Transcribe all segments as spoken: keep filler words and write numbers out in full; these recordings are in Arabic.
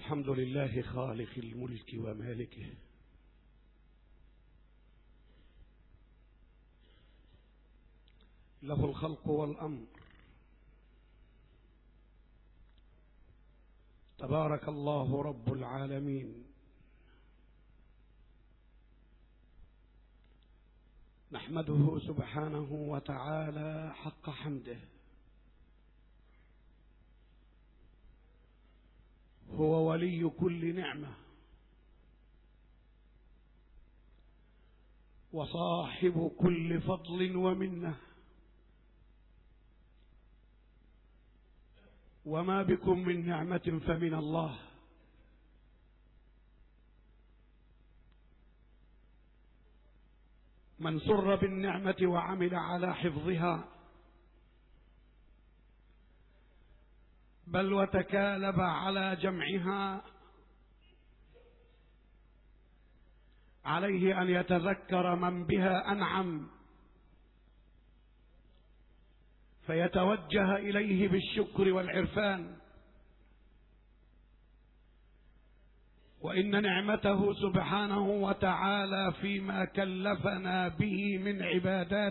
الحمد لله خالق الملك ومالكه، له الخلق والأمر، تبارك الله رب العالمين. نحمده سبحانه وتعالى حق حمده، هو ولي كل نعمة وصاحب كل فضل ومنة، وما بكم من نعمة فمن الله. من سر بالنعمة وعمل على حفظها بل وتكالب على جمعها عليه أن يتذكر من بها أنعم فيتوجه إليه بالشكر والعرفان. وإن نعمته سبحانه وتعالى فيما كلفنا به من عبادات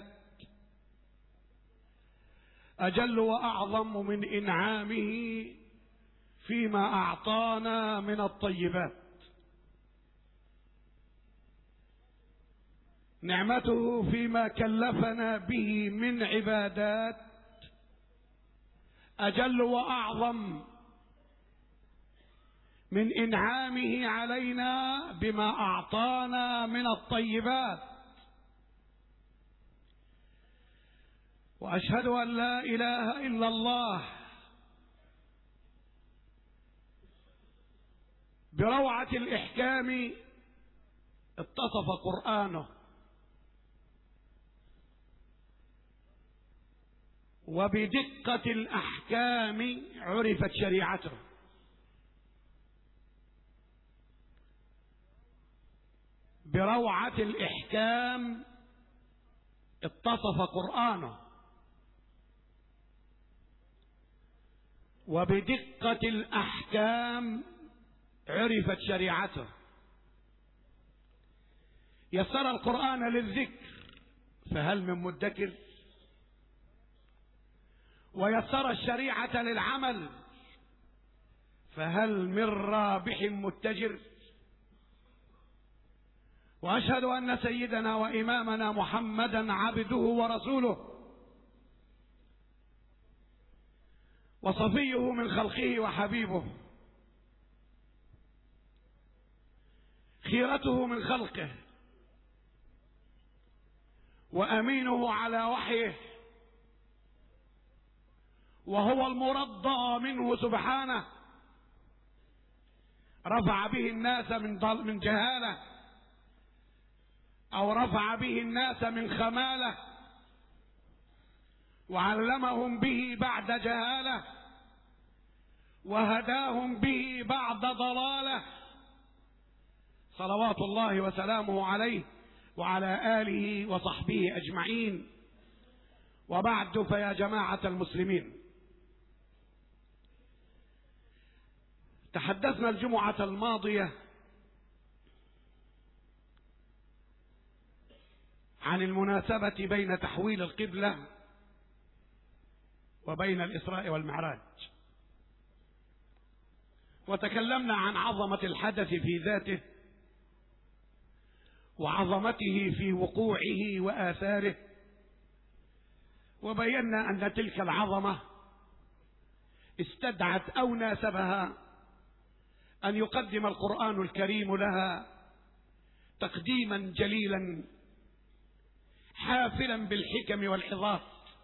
أجل وأعظم من إنعامه فيما أعطانا من الطيبات. نعمته فيما كلفنا به من عبادات أجل وأعظم من إنعامه علينا بما أعطانا من الطيبات. وأشهد أن لا إله إلا الله بروعة الإحكام اتصف قرآنه، وبدقة الأحكام عرفت شريعته. بروعة الإحكام اتصف قرآنه، وبدقة الأحكام عرفت شريعته. يسر القرآن للذكر فهل من مدكر، ويسر الشريعة للعمل فهل من رابح متجر. وأشهد أن سيدنا وإمامنا محمدا عبده ورسوله، وصفيه من خلقه وحبيبه، خيرته من خلقه، وأمينه على وحيه، وهو المرضى منه سبحانه. رفع به الناس من ضل من جهالة، أو رفع به الناس من خمالة، وعلمهم به بعد جهالة، وهداهم به بعد ضلالة، صلوات الله وسلامه عليه وعلى آله وصحبه أجمعين. وبعد، فيا جماعة المسلمين، تحدثنا الجمعة الماضية عن المناسبة بين تحويل القبلة وبين الإسراء والمعراج، وتكلمنا عن عظمة الحدث في ذاته، وعظمته في وقوعه وآثاره، وبينا أن تلك العظمة استدعت أو ناسبها أن يقدم القرآن الكريم لها تقديما جليلا حافلا بالحكم والحظات.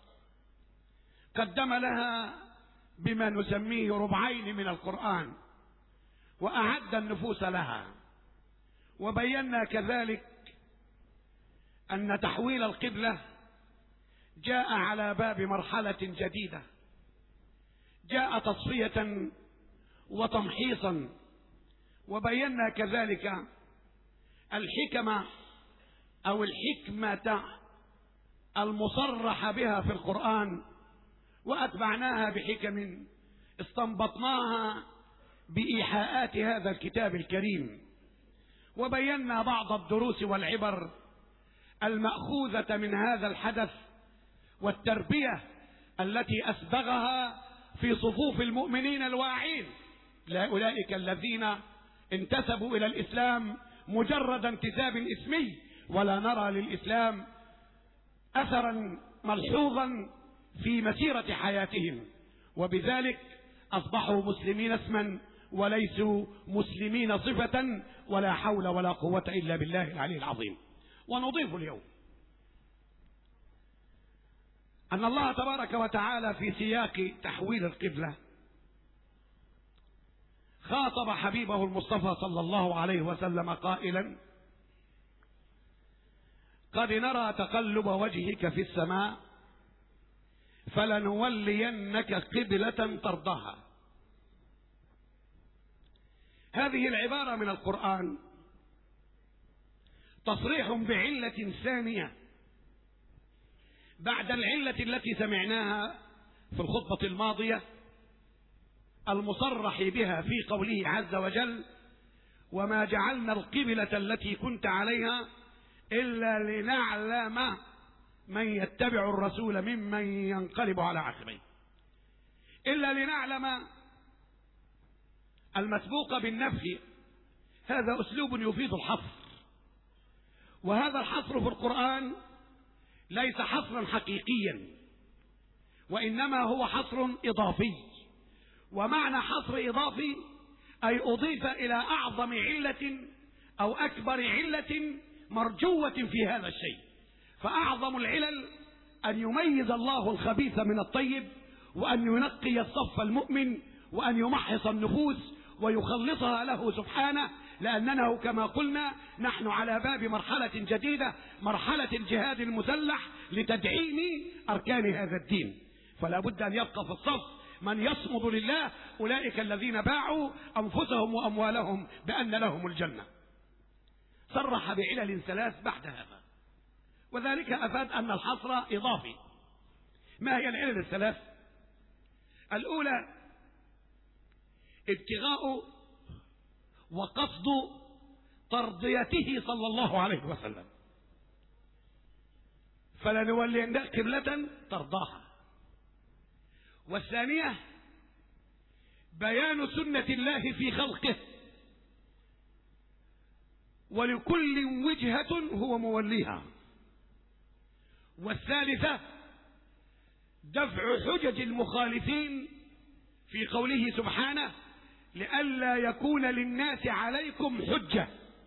قدم لها بما نسميه ربعين من القرآن، وأعد النفوس لها. وبينا كذلك أن تحويل القبلة جاء على باب مرحلة جديدة، جاء تصفية وتمحيصا. وبينا كذلك الحكمة أو الحكمة المصرح بها في القرآن، وأتبعناها بحكم استنبطناها بإيحاءات هذا الكتاب الكريم، وبينا بعض الدروس والعبر المأخوذة من هذا الحدث والتربية التي أسبغها في صفوف المؤمنين الواعين، لا أولئك الذين انتسبوا إلى الإسلام مجرد انتساب اسمي، ولا نرى للإسلام أثرا ملحوظا في مسيرة حياتهم، وبذلك أصبحوا مسلمين اسما وليسوا مسلمين صفة، ولا حول ولا قوة إلا بالله العلي العظيم. ونضيف اليوم أن الله تبارك وتعالى في سياق تحويل القبلة خاطب حبيبه المصطفى صلى الله عليه وسلم قائلا: قد نرى تقلب وجهك في السماء فلنولينك قبلة ترضاها. هذه العبارة من القرآن تصريح بعلة ثانية بعد العلة التي سمعناها في الخطبة الماضية المصرح بها في قوله عز وجل: وما جعلنا القبلة التي كنت عليها إلا لنعلم من يتبع الرسول ممن ينقلب على عقبيه. إلا لنعلم المسبوق بالنفي هذا أسلوب يفيد الحصر، وهذا الحصر في القرآن ليس حصرا حقيقيا، وإنما هو حصر إضافي. ومعنى حصر إضافي أي أضيف إلى أعظم علة أو أكبر علة مرجوة في هذا الشيء. فأعظم العلل أن يميز الله الخبيث من الطيب، وأن ينقي الصف المؤمن، وأن يمحص النفوس ويخلصها له سبحانه، لأننا كما قلنا نحن على باب مرحلة جديدة، مرحلة الجهاد المسلح لتدعيم أركان هذا الدين. فلا بد أن يبقى في الصف من يصمد لله، أولئك الذين باعوا أنفسهم وأموالهم بأن لهم الجنة. صرح بعلل ثلاث بعد هذا، وذلك أفاد أن الحصر إضافي. ما هي العلل الثلاث؟ الأولى ابتغاء وقصد ترضيته صلى الله عليه وسلم، فلنولينك قبلة ترضاها. والثانية بيان سنة الله في خلقه، ولكل وجهة هو موليها. والثالثة دفع حجج المخالفين في قوله سبحانه: لئلا يكون للناس عليكم حجة.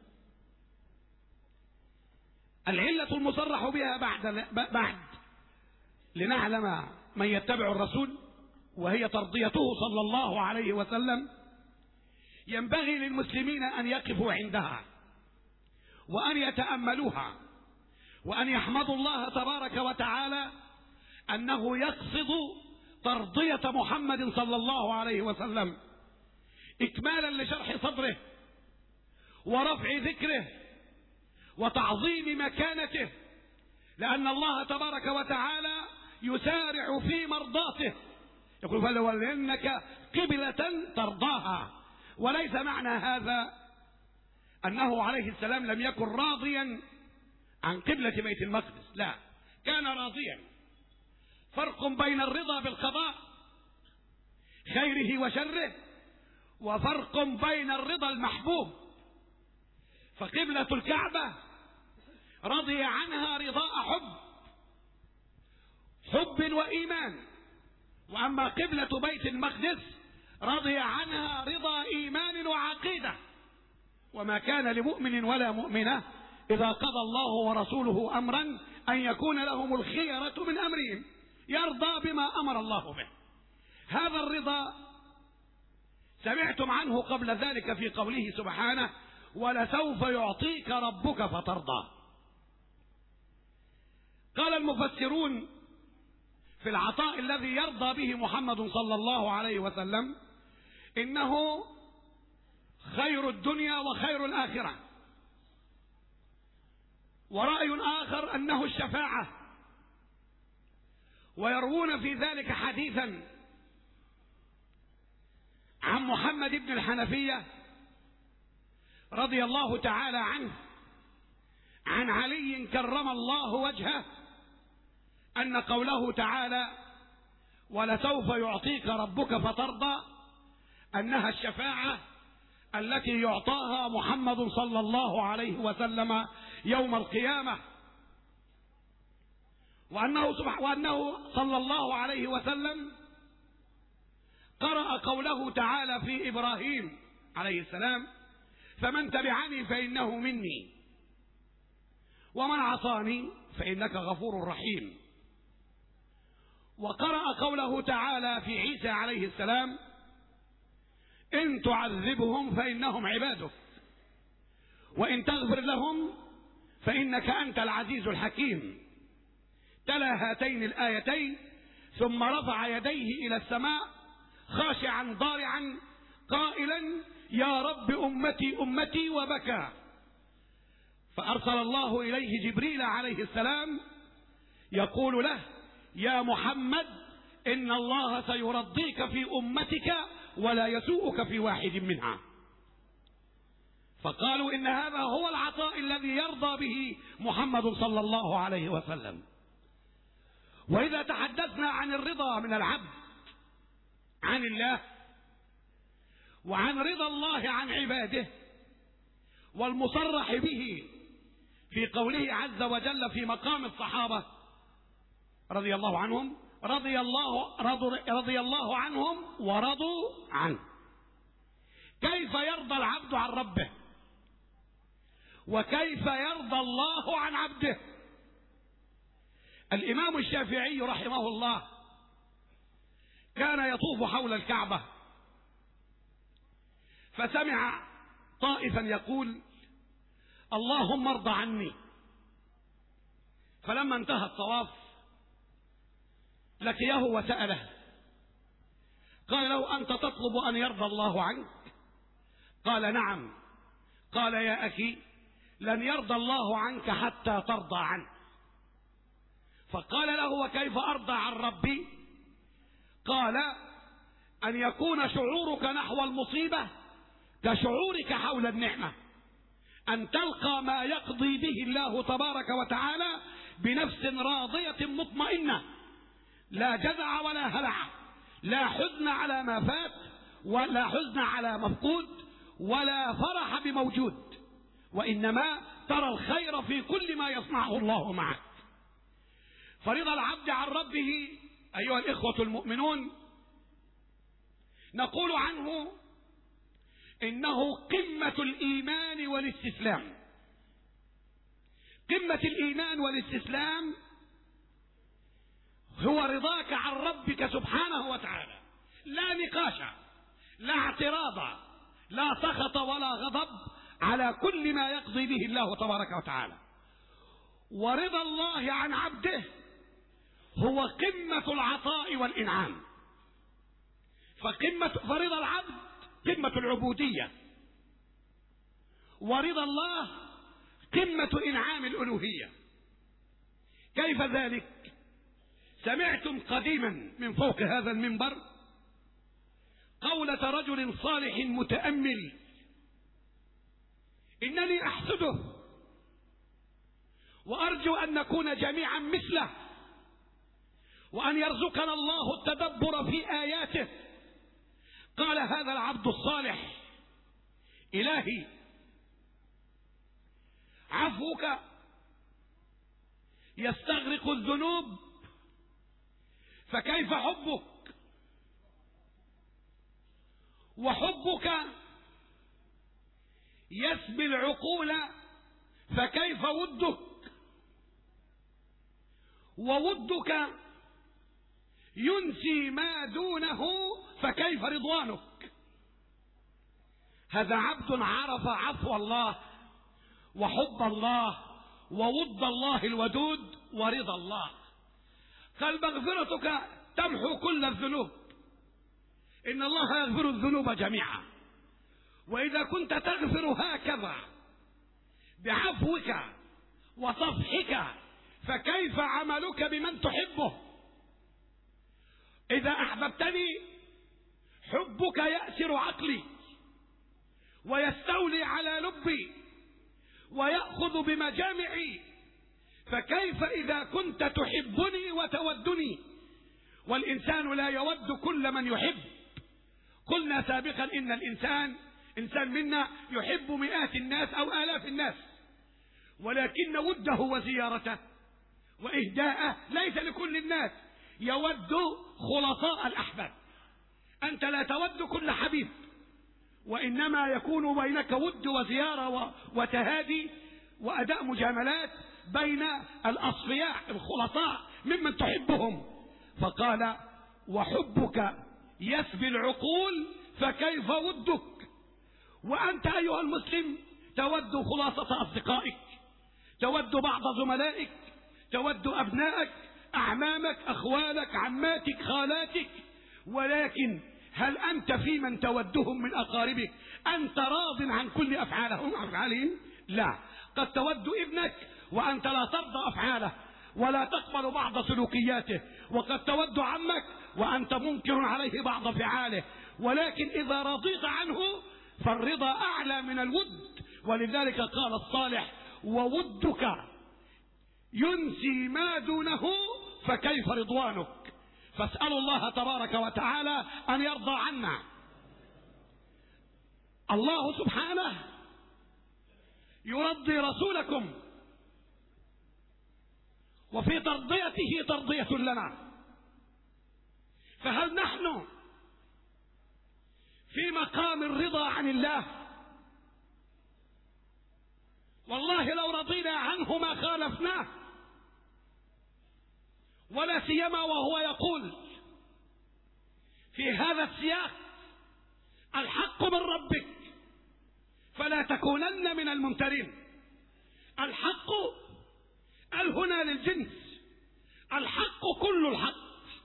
العلة المصرح بها بعد بعد لنعلم من يتبع الرسول، وهي ترضيته صلى الله عليه وسلم، ينبغي للمسلمين أن يقفوا عندها وأن يتأملوها وأن يحمدوا الله تبارك وتعالى أنه يقصد ترضية محمد صلى الله عليه وسلم إكمالا لشرح صدره ورفع ذكره وتعظيم مكانته، لأن الله تبارك وتعالى يسارع في مرضاته، يقول: فلولينك قبلة ترضاها. وليس معنى هذا أنه عليه السلام لم يكن راضيا عن قبلة بيت المقدس، لا، كان راضيا. فرق بين الرضا بالقضاء خيره وشره، وفرق بين الرضا المحبوب. فقبلة الكعبة رضي عنها رضاء حب حب وإيمان، وأما قبلة بيت المقدس رضي عنها رضا إيمان وعقيدة. وما كان لمؤمن ولا مؤمنة إذا قضى الله ورسوله أمرا أن يكون لهم الخيرة من أمرهم، يرضى بما أمر الله به. هذا الرضا سمعتم عنه قبل ذلك في قوله سبحانه: ولسوف يعطيك ربك فترضى. قال المفسرون في العطاء الذي يرضى به محمد صلى الله عليه وسلم إنه خير الدنيا وخير الآخرة. ورأي آخر أنه الشفاعة، ويروون في ذلك حديثا عن محمد بن الحنفية رضي الله تعالى عنه عن علي كرم الله وجهه أن قوله تعالى ولسوف يعطيك ربك فترضى أنها الشفاعة التي يعطاها محمد صلى الله عليه وسلم يوم القيامة، وأنه, وأنه صلى الله عليه وسلم قرأ قوله تعالى في إبراهيم عليه السلام فمن تبعني فإنه مني ومن عصاني فإنك غفور رحيم، وقرأ قوله تعالى في عيسى عليه السلام إن تعذبهم فإنهم عبادك وإن تغفر لهم فإنك أنت العزيز الحكيم. تلا هاتين الآيتين ثم رفع يديه إلى السماء خاشعا ضارعا قائلا يا رب أمتي أمتي وبكى، فأرسل الله إليه جبريل عليه السلام يقول له يا محمد إن الله سيرضيك في أمتك ولا يسوءك في واحد منها. فقالوا إن هذا هو العطاء الذي يرضى به محمد صلى الله عليه وسلم. وإذا تحدثنا عن الرضا من العبد عن الله وعن رضا الله عن عباده والمصرح به في قوله عز وجل في مقام الصحابة رضي الله عنهم رضي الله, رضي الله عنهم ورضوا عنه، كيف يرضى العبد عن ربه وكيف يرضى الله عن عبده؟ الإمام الشافعي رحمه الله كان يطوف حول الكعبة فسمع طائفا يقول اللهم ارضى عني، فلما انتهى الطواف لقيه وسأله قال له أنت تطلب أن يرضى الله عنك؟ قال نعم. قال يا أخي لن يرضى الله عنك حتى ترضى عنه. فقال له وكيف أرضى عن ربي؟ قال أن يكون شعورك نحو المصيبة كشعورك حول النعمة، أن تلقى ما يقضي به الله تبارك وتعالى بنفس راضية مطمئنة، لا جزع ولا هلع، لا حزن على ما فات ولا حزن على مفقود ولا فرح بموجود، وإنما ترى الخير في كل ما يصنعه الله معك. فرضا العبد عن ربه أيها الإخوة المؤمنون نقول عنه إنه قمة الإيمان والاستسلام. قمة الإيمان والاستسلام هو رضاك عن ربك سبحانه وتعالى، لا نقاش، لا اعتراض، لا سخط ولا غضب على كل ما يقضي به الله تبارك وتعالى. ورضا الله عن عبده هو قمة العطاء والإنعام. فقمة فرضا العبد قمة العبودية، ورضا الله قمة إنعام الألوهية. كيف ذلك؟ سمعتم قديما من فوق هذا المنبر قولة رجل صالح متأمل إنني أحسده وأرجو أن نكون جميعا مثله، وأن يرزقنا الله التدبر في آياته. قال هذا العبد الصالح إلهي عفوك يستغرق الذنوب فكيف حبك؟ وحبك يسبي العقول فكيف ودك؟ وودك ينسي ما دونه فكيف رضوانك؟ هذا عبد عرف عفو الله وحب الله وود الله الودود ورضا الله. قال مغفرتك تمحو كل الذنوب، إن الله يغفر الذنوب جميعا. وإذا كنت تغفر هكذا بعفوك وصفحك فكيف عملك بمن تحبه؟ إذا أحببتني حبك يأسر عقلي ويستولي على لبي ويأخذ بمجامعي، فكيف إذا كنت تحبني وتودني؟ والإنسان لا يود كل من يحب. قلنا سابقا إن الإنسان إنسان منا يحب مئات الناس أو آلاف الناس، ولكن وده وزيارته وإهداءه ليس لكل الناس، يود خلطاء الأحباب. أنت لا تود كل حبيب، وإنما يكون بينك ود وزيارة وتهادي وأداء مجاملات بين الأصفياء الخلطاء ممن تحبهم. فقال وحبك يسبي العقول فكيف ودك؟ وأنت أيها المسلم تود خلاصة أصدقائك، تود بعض زملائك، تود أبنائك، أعمامك، أخوالك، عماتك، خالاتك، ولكن هل أنت في من تودهم من أقاربك أنت راض عن كل أفعالهم أفعالهم؟ لا. قد تود ابنك وأنت لا ترضى أفعاله ولا تقبل بعض سلوكياته، وقد تود عمك وأنت منكر عليه بعض فعاله، ولكن إذا رضيت عنه فالرضا أعلى من الود. ولذلك قال الصالح وودك ينسي ما دونه فكيف رضوانك؟ فاسأل الله تبارك وتعالى أن يرضى عنا. الله سبحانه يرضي رسولكم، وفي ترضيته ترضية لنا، فهل نحن في مقام الرضا عن الله؟ والله لو رضينا عنه ما خالفناه، ولا سيما وهو يقول في هذا السياق الحق من ربك فلا تكونن من الممترين. الحق قال هنا للجنس، الحق كل الحق،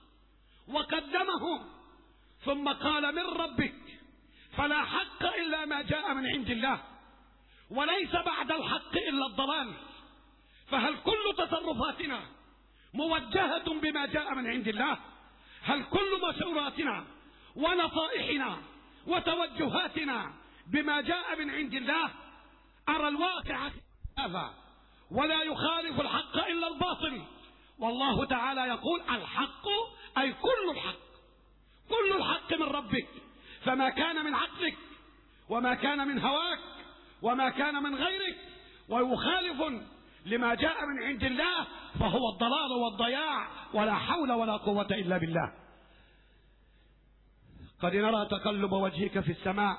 وقدمه ثم قال من ربك، فلا حق إلا ما جاء من عند الله، وليس بعد الحق إلا الضلال. فهل كل تصرفاتنا موجهة بما جاء من عند الله؟ هل كل مشوراتنا ونصائحنا وتوجهاتنا بما جاء من عند الله؟ أرى الواقع هذا ولا يخالف الحق إلا الباطل. والله تعالى يقول الحق أي كل الحق، كل الحق من ربك، فما كان من عقلك وما كان من هواك وما كان من غيرك ويخالف لما جاء من عند الله فهو الضلال والضياع، ولا حول ولا قوة إلا بالله. قد نرى تقلب وجهك في السماء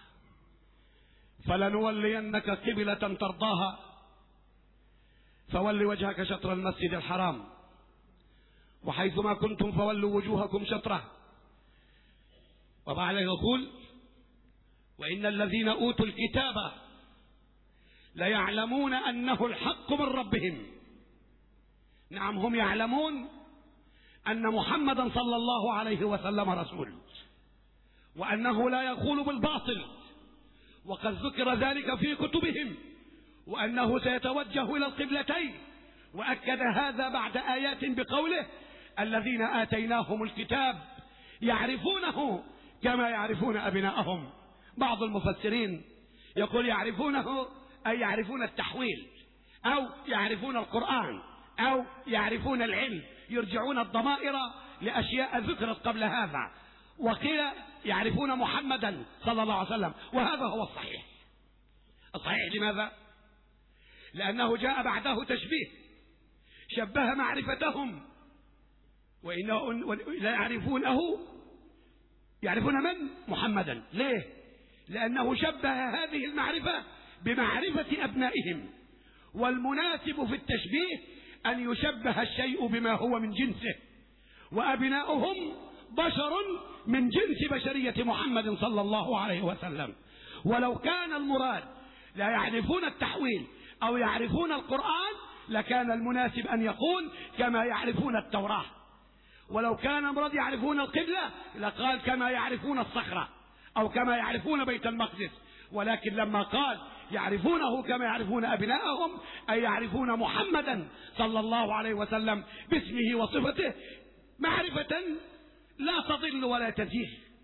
فلنولينك قبلة ترضاها، فول وجهك شطر المسجد الحرام، وحيثما كنتم فولوا وجوهكم شطره. وبعد يقول وإن الذين أوتوا الكتاب ليعلمون أنه الحق من ربهم. نعم، هم يعلمون أن محمدا صلى الله عليه وسلم رسول، وأنه لا يقول بالباطل، وقد ذكر ذلك في كتبهم، وأنه سيتوجه إلى القبلتين. وأكد هذا بعد آيات بقوله الذين آتيناهم الكتاب يعرفونه كما يعرفون أبناءهم. بعض المفسرين يقول يعرفونه أي يعرفون التحويل، أو يعرفون القرآن، أو يعرفون العلم، يرجعون الضمائر لأشياء ذكرت قبل هذا. وقيل يعرفون محمدا صلى الله عليه وسلم، وهذا هو الصحيح. الصحيح لماذا؟ لأنه جاء بعده تشبيه، شبه معرفتهم، وإنه لا يعرفونه، يعرفون من؟ محمدا. ليه؟ لأنه شبه هذه المعرفة بمعرفة أبنائهم، والمناسب في التشبيه أن يشبه الشيء بما هو من جنسه، وأبناؤهم بشر من جنس بشرية محمد صلى الله عليه وسلم. ولو كان المراد لا يعرفون التحويل أو يعرفون القرآن لكان المناسب أن يقول كما يعرفون التوراة. ولو كان المراد يعرفون القبلة لقال كما يعرفون الصخرة أو كما يعرفون بيت المقدس. ولكن لما قال يعرفونه كما يعرفون أبناءهم أي يعرفون محمدا صلى الله عليه وسلم باسمه وصفته معرفة لا تضل ولا تزيغ،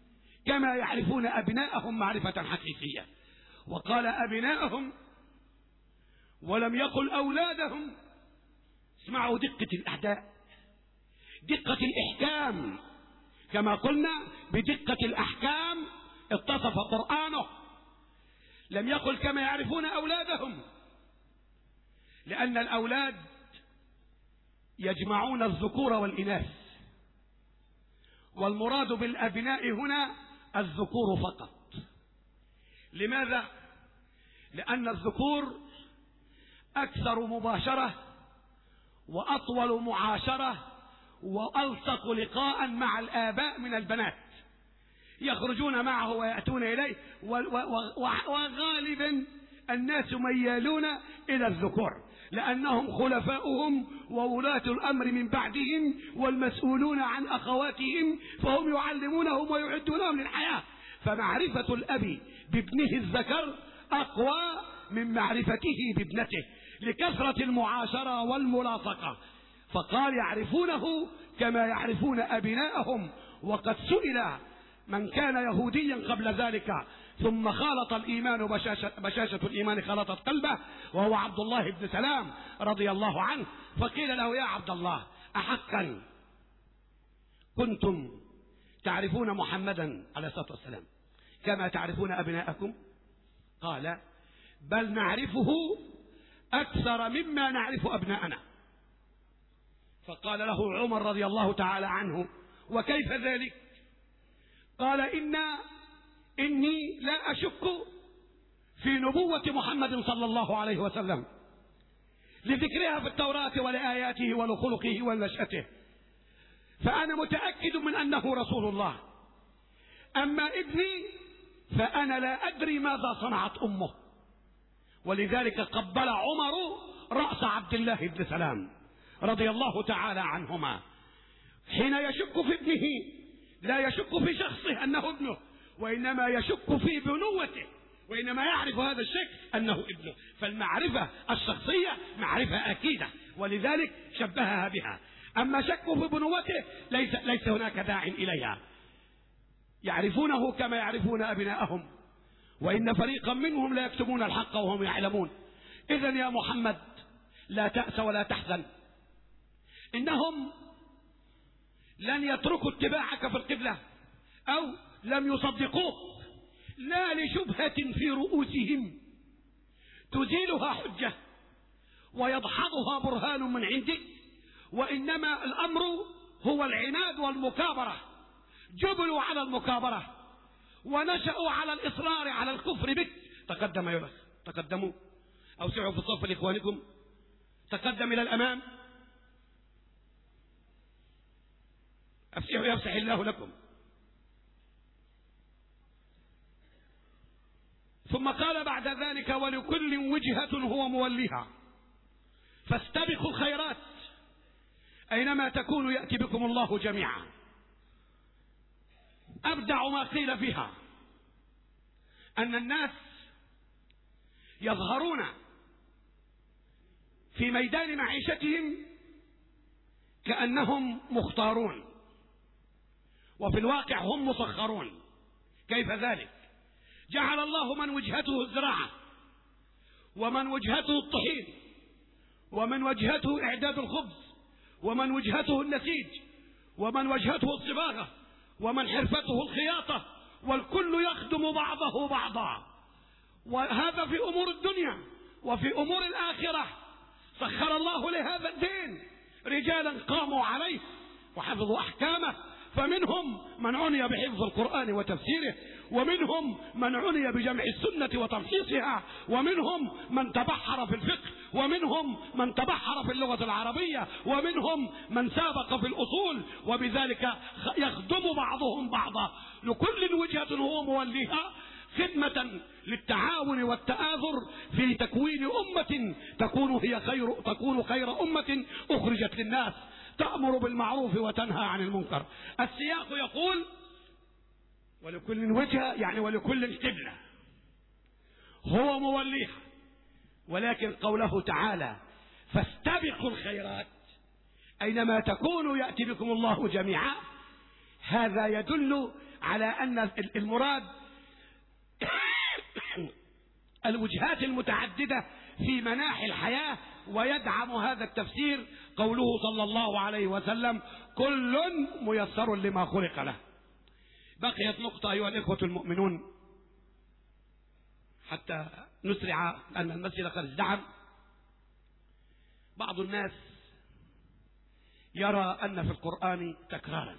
كما يعرفون أبناءهم معرفة حقيقية. وقال أبناءهم ولم يقل أولادهم. اسمعوا دقة الأعداء، دقة الإحكام، كما قلنا بدقة الأحكام اتصف قرآنه. لم يقل كما يعرفون أولادهم، لأن الأولاد يجمعون الذكور والإناث، والمراد بالأبناء هنا الذكور فقط. لماذا؟ لأن الذكور أكثر مباشرة وأطول معاشرة وألصق لقاء مع الآباء من البنات، يخرجون معه ويأتون إليه، وغالبا الناس ميالون إلى الذكور لأنهم خلفاؤهم وولاة الأمر من بعدهم والمسؤولون عن أخواتهم، فهم يعلمونهم ويعدونهم للحياة. فمعرفة الأب بابنه الذكر أقوى من معرفته بابنته لكثرة المعاشرة والملاصقة. فقال يعرفونه كما يعرفون أبناءهم. وقد سئل من كان يهوديا قبل ذلك ثم خالط الإيمان بشاشة, بشاشة الإيمان خلطت قلبه، وهو عبد الله بن سلام رضي الله عنه، فقيل له يا عبد الله أحقا كنتم تعرفون محمدا عليه الصلاة والسلام كما تعرفون أبناءكم؟ قال بل نعرفه أكثر مما نعرف أبناءنا. فقال له عمر رضي الله تعالى عنه وكيف ذلك؟ قال إن إني لا أشك في نبوة محمد صلى الله عليه وسلم لذكرها في التوراة ولآياته ولخلقه ونشأته، فأنا متأكد من أنه رسول الله. أما ابني فأنا لا أدري ماذا صنعت أمه. ولذلك قبل عمر رأس عبد الله بن سلام رضي الله تعالى عنهما حين يشك في ابنه، لا يشك في شخصه أنه ابنه، وإنما يشك في بنوته، وإنما يعرف هذا الشك أنه ابنه. فالمعرفة الشخصية معرفة أكيدة، ولذلك شبهها بها. أما شك في بنوته ليس, ليس هناك داع إليها. يعرفونه كما يعرفون أبناءهم، وإن فريقا منهم لا يكتمون الحق وهم يعلمون. إذن يا محمد لا تأس ولا تحزن، إنهم لن يتركوا اتباعك في القبلة أو لم يصدقوك، لا لشبهة في رؤوسهم تزيلها حجة ويدحضها برهان من عندك، وإنما الأمر هو العناد والمكابرة. جبلوا على المكابرة ونشأوا على الإصرار على الكفر بك. تقدم يا أخ، تقدموا، أوسعوا في الصف لإخوانكم، تقدم إلى الأمام، أفسحوا يفسح الله لكم. ثم قال بعد ذلك ولكل وجهة هو موليها فاستبقوا الخيرات أينما تكونوا يأتي بكم الله جميعا. أبدع ما قيل فيها أن الناس يظهرون في ميدان معيشتهم كأنهم مختارون، وفي الواقع هم مسخرون. كيف ذلك؟ جعل الله من وجهته الزراعة، ومن وجهته الطحين، ومن وجهته إعداد الخبز، ومن وجهته النسيج، ومن وجهته الصباغة، ومن حرفته الخياطة، والكل يخدم بعضه بعضا. وهذا في أمور الدنيا. وفي أمور الآخرة سخر الله لهذا الدين رجالا قاموا عليه وحفظوا أحكامه، فمنهم من عني بحفظ القرآن وتفسيره، ومنهم من عني بجمع السنة وتمحيصها، ومنهم من تبحر في الفقه، ومنهم من تبحر في اللغة العربية، ومنهم من سابق في الأصول، وبذلك يخدم بعضهم بعضا. لكل وجهة هو موليها خدمة للتعاون والتآذر في تكوين أمة تكون هي خير تكون خير أمة أخرجت للناس، تأمر بالمعروف وتنهى عن المنكر. السياق يقول ولكل وجهة، يعني ولكل قبلة هو موليها، ولكن قوله تعالى فاستبقوا الخيرات أينما تكونوا يأتي بكم الله جميعا، هذا يدل على أن المراد الوجهات المتعددة في مناحي الحياة، ويدعم هذا التفسير قوله صلى الله عليه وسلم: كل ميسر لما خلق له. بقيت نقطة أيها الإخوة المؤمنون حتى نسرع، أن المسجد قد ازدحم. بعض الناس يرى أن في القرآن تكرارا،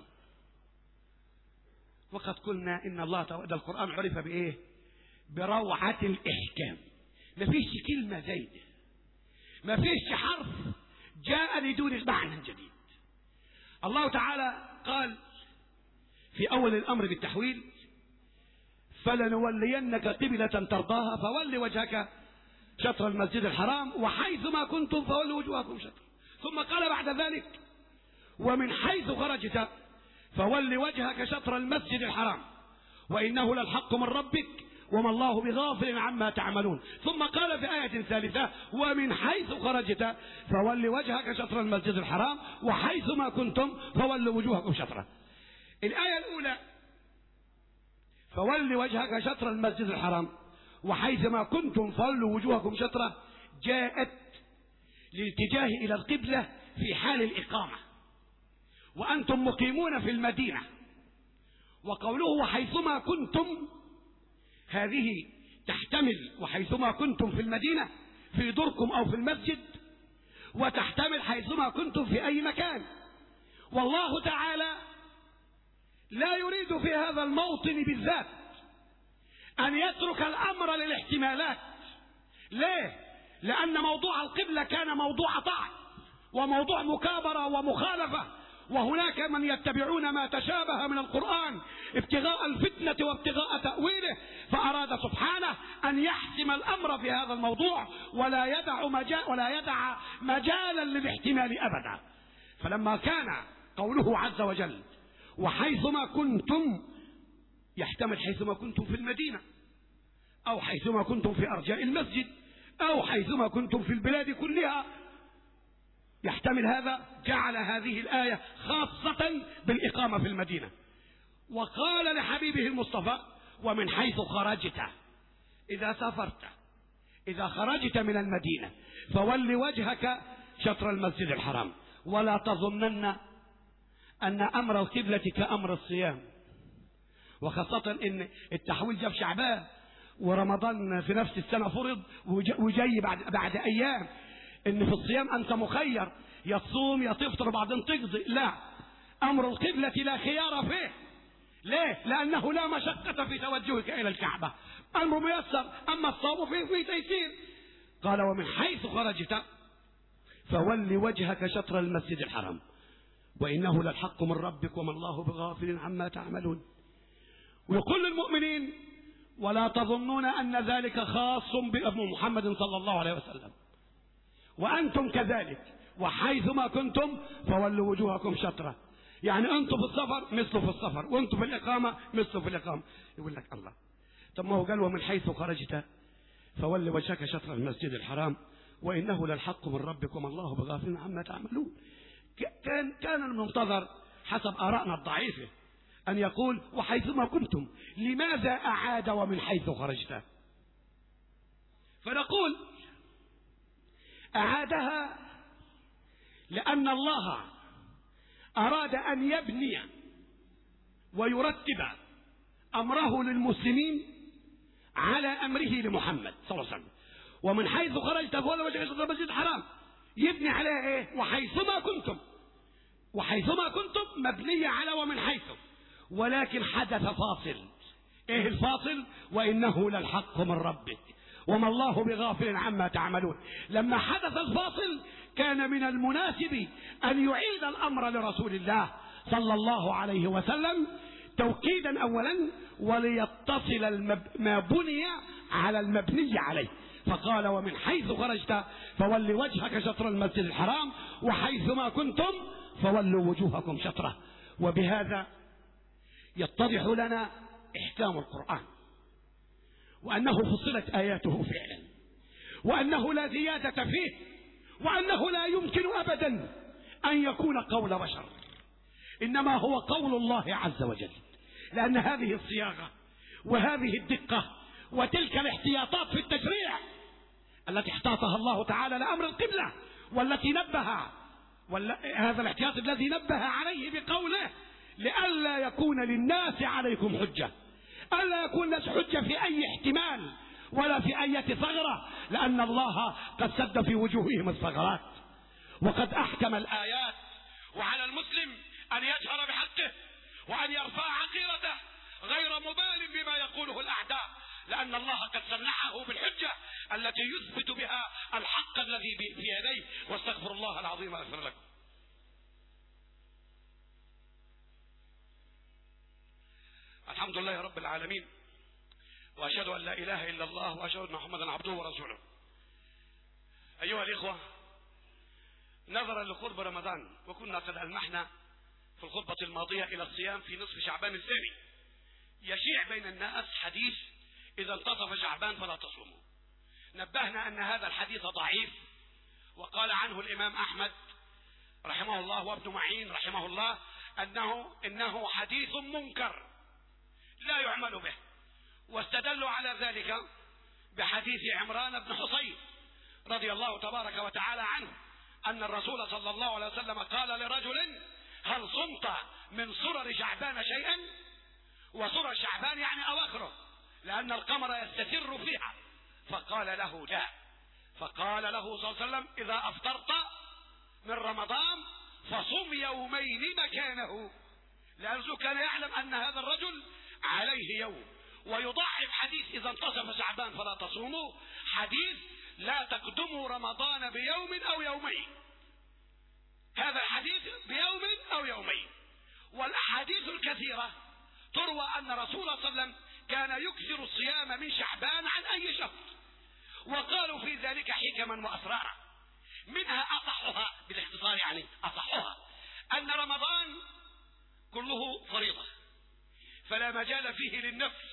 وقد قلنا إن الله تعالى القرآن عرف بإيه؟ بروعة الإحكام. ما فيش كلمة زايدة، ما فيش حرف جاء لدون معنى جديد. الله تعالى قال في أول الأمر بالتحويل: فلنولينك قبلة ترضاها فول وجهك شطر المسجد الحرام وحيث ما كنتم فولوا وجوهكم شطره. ثم قال بعد ذلك: ومن حيث خرجت فول وجهك شطر المسجد الحرام وإنه للحق من ربك وما الله بغافل عما تعملون. ثم قال في آية ثالثة: ومن حيث خرجت فول وجهك شطر المسجد الحرام وحيث ما كنتم فولوا وجوهكم شطره. الآية الأولى فول وجهك شطر المسجد الحرام وحيث ما كنتم فولوا وجوهكم شطره جاءت للاتجاه إلى القبلة في حال الإقامة، وأنتم مقيمون في المدينة. وقوله وحيثما كنتم هذه تحتمل وحيثما كنتم في المدينة في دوركم أو في المسجد، وتحتمل حيثما كنتم في أي مكان. والله تعالى لا يريد في هذا الموطن بالذات أن يترك الأمر للاحتمالات. ليه؟ لأن موضوع القبلة كان موضوع طاعة وموضوع مكابرة ومخالفة، وهناك من يتبعون ما تشابه من القرآن ابتغاء الفتنة وابتغاء تأويله، فأراد سبحانه أن يحسم الأمر في هذا الموضوع ولا يدع مجال ولا يدع مجالا للاحتمال أبدا. فلما كان قوله عز وجل وحيثما كنتم يحتمل حيثما كنتم في المدينة أو حيثما كنتم في أرجاء المسجد أو حيثما كنتم في البلاد كلها، يحتمل هذا. جعل هذه الآية خاصة بالإقامة في المدينة، وقال لحبيبه المصطفى ومن حيث خرجت، إذا سافرت إذا خرجت من المدينة فول وجهك شطر المسجد الحرام. ولا تظنن أن أمر القبلة كأمر الصيام، وخاصة إن التحويل جاء في شعبان ورمضان في نفس السنة فرض وجاي بعد, بعد أيام. إن في الصيام أنت مخير، يا تصوم يا تفطر بعدين تقضي. لا، أمر القبلة لا خيار فيه. ليه؟ لأنه لا مشقة في توجهك إلى الكعبة، أمر ميسر. أما الصوم فيه فيه تيسير. قال ومن حيث خرجت فول وجهك شطر المسجد الحرام وإنه للحق من ربك وما الله بغافل عما تعملون. ويقول للمؤمنين ولا تظنون أن ذلك خاص بمحمد صلى الله عليه وسلم، وأنتم كذلك وحيثما كنتم فولوا وجوهكم شطرة. يعني أنتم في السفر مثله في السفر، وأنتم في الإقامة مثله في الإقامة. يقول لك الله، طب ما هو قال ومن حيث خرجت فول وجهك شطر المسجد الحرام وإنه للحق من ربك وما الله بغافل عما تعملون. كان كان المنتظر حسب آرائنا الضعيفة أن يقول وحيثما كنتم. لماذا أعاد ومن حيث خرجت؟ فنقول أعادها لأن الله أراد أن يبني ويرتب أمره للمسلمين على أمره لمحمد صلى الله عليه وسلم. ومن حيث خرجت فول وجهك شطر المسجد الحرام يبني على إيه؟ وحيثما كنتم. وحيثما كنتم مبنية على ومن حيث، ولكن حدث فاصل. إيه الفاصل؟ وإنه للحق من ربك وما الله بغافل عما تعملون. لما حدث الفاصل كان من المناسب أن يعيد الأمر لرسول الله صلى الله عليه وسلم توكيدا أولا وليتصل المب... ما بني على المبني عليه. فقال ومن حيث خرجت فول وجهك شطر المسجد الحرام وحيثما كنتم فولوا وجوهكم شطره. وبهذا يتضح لنا إحكام القرآن، وأنه فصلت آياته فعلا، وأنه لا زيادة فيه، وأنه لا يمكن أبدا أن يكون قول بشر، إنما هو قول الله عز وجل. لأن هذه الصياغة وهذه الدقة وتلك الاحتياطات في التشريع التي احتاطها الله تعالى لأمر القبلة، والتي نبه هذا الاحتياط الذي نبه عليه بقوله: لئلا يكون للناس عليكم حجة، ألا يكون للناس حجة في أي احتمال ولا في أي ثغرة، لأن الله قد سد في وجوههم الثغرات وقد أحكم الآيات. وعلى المسلم أن يجهر بحقه وأن يرفع عقيرته غير مبال بما يقوله الأعداء، لأن الله قد سلحه بالحجة التي يثبت بها الحق الذي في يديه. واستغفر الله العظيم واغفر لكم. الحمد لله رب العالمين، وأشهد أن لا إله إلا الله، وأشهد أن محمدا عبده ورسوله. أيها الإخوة، نظرا لقرب رمضان، وكنا قد ألمحنا في الخطبة الماضية إلى الصيام في نصف شعبان الثاني، يشيع بين الناس حديث: إذا انتصف شعبان فلا تصوموا. نبهنا أن هذا الحديث ضعيف، وقال عنه الإمام أحمد رحمه الله وابن معين رحمه الله أنه إنه حديث منكر لا يعمل به، واستدلوا على ذلك بحديث عمران بن حصين رضي الله تبارك وتعالى عنه أن الرسول صلى الله عليه وسلم قال لرجل: هل صمت من سرر شعبان شيئا؟ وسرر شعبان يعني أواخره، لأن القمر يستتر فيها. فقال له: لا. فقال له صلى الله عليه وسلم: إذا أفطرت من رمضان فصم يومين مكانه، لأنه كان يعلم أن هذا الرجل عليه يوم. ويضعف حديث إذا انتصف شعبان فلا تصوموا حديث: لا تقدموا رمضان بيوم أو يومين. هذا الحديث بيوم أو يومين. والأحاديث الكثيرة تروى أن رسول الله صلى الله عليه وسلم كان يكثر الصيام من شعبان عن أي شهر، وقالوا في ذلك حكما وأسرارا. منها أصحها بالاختصار، يعني أصحها أن رمضان كله فريضة فلا مجال فيه للنفل،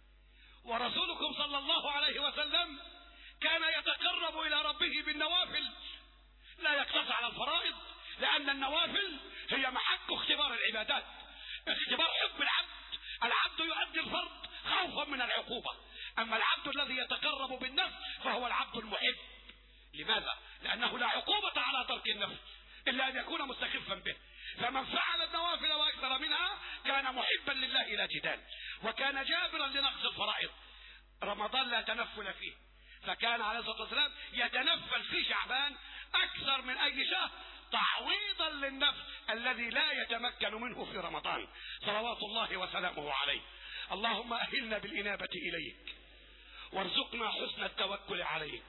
ورسولكم صلى الله عليه وسلم كان يتقرب إلى ربه بالنوافل، لا يقتصر على الفرائض، لأن النوافل هي محك اختبار العبادات، اختبار حب العبد. العبد يؤدي الفرض خوفا من العقوبة، أما العبد الذي يتقرب بالنفس فهو العبد المحب. لماذا؟ لأنه لا عقوبة على ترك النفس إلا أن يكون مستخفا به، فمن فعل النوافل وأكثر منها كان محبا لله إلى جدال، وكان جابرا لنقص الفرائض. رمضان لا تنفل فيه، فكان عليه الصلاة والسلام يتنفل في شعبان أكثر من أي شهر تعويضا للنفس الذي لا يتمكن منه في رمضان، صلوات الله وسلامه عليه. اللهم أهلنا بالإنابة إليك، وارزقنا حسن التوكل عليك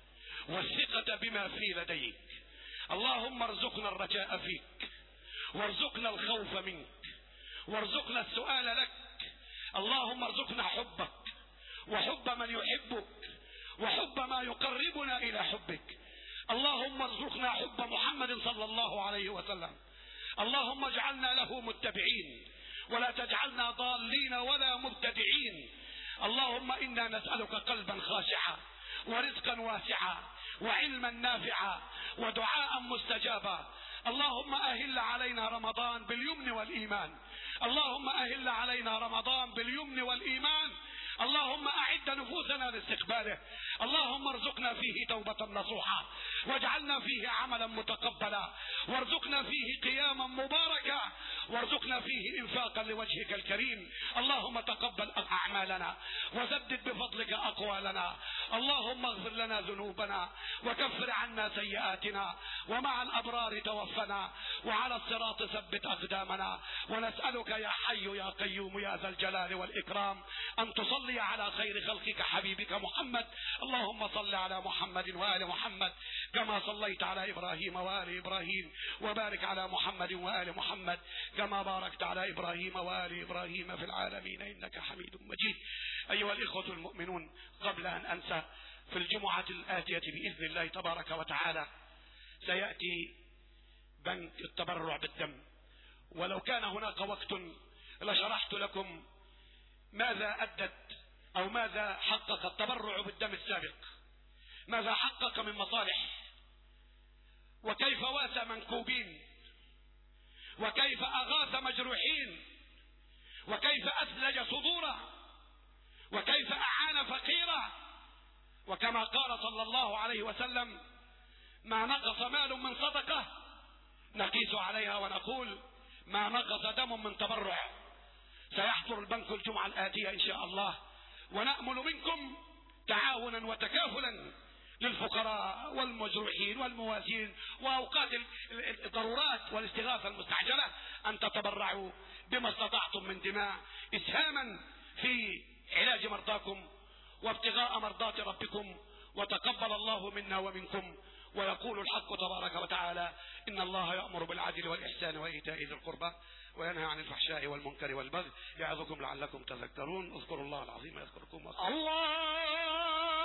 والثقة بما في لديك. اللهم ارزقنا الرجاء فيك، وارزقنا الخوف منك، وارزقنا السؤال لك. اللهم ارزقنا حبك وحب من يحبك وحب ما يقربنا إلى حبك. اللهم ارزقنا حب محمد صلى الله عليه وسلم. اللهم اجعلنا له متبعين، ولا تجعلنا ضالين ولا مبتدعين. اللهم إنا نسألك قلبا خاشعا ورزقا واسعا وعلما نافعا ودعاء مستجابا. اللهم أهل علينا رمضان باليمن والإيمان. اللهم أهل علينا رمضان باليمن والإيمان. اللهم أعد نفوسنا لاستقباله. اللهم ارزقنا فيه توبة نصوحة، واجعلنا فيه عملا متقبلا، وارزقنا فيه قياما مباركا، وارزقنا فيه انفاقا لوجهك الكريم. اللهم تقبل أعمالنا وسدد بفضلك أقوالنا. اللهم اغفر لنا ذنوبنا وكفر عنا سيئاتنا، ومع الأبرار توفنا، وعلى الصراط ثبت أقدامنا. ونسألك يا حي يا قيوم يا ذا الجلال والإكرام أن تصلي على خير خلقك حبيبك محمد. اللهم صل على محمد وآل محمد كما صليت على إبراهيم وآل إبراهيم، وبارك على محمد وآل محمد كما باركت على إبراهيم وآل إبراهيم في العالمين إنك حميد مجيد. أيها الإخوة المؤمنون، قبل أن أنسى، في الجمعة الآتية بإذن الله تبارك وتعالى سيأتي بنك التبرع بالدم، ولو كان هناك وقت لشرحت لكم ماذا أدت أو ماذا حقق التبرع بالدم السابق، ماذا حقق من مصالح، وكيف واسى منكوبين، وكيف أغاث مجروحين، وكيف وسلم: ما نقص مال من صدقة نقيس عليها ونقول ما نقص دم من تبرع. سيحضر البنك الجمعة الآتية إن شاء الله، ونأمل منكم تعاونا وتكافلا للفقراء والمجروحين والمواسين وأوقات الضرورات والاستغاثة المستعجلة، أن تتبرعوا بما استطعتم من دماء إسهاما في علاج مرضاكم وابتغاء مرضات ربكم. وتقبل الله منا ومنكم. ويقول الحق تبارك وتعالى: إن الله يأمر بالعدل والإحسان وإيتاء ذي القربى وينهى عن الفحشاء والمنكر والبغي يعظكم لعلكم تذكرون. اذكروا الله العظيم يذكركم. الله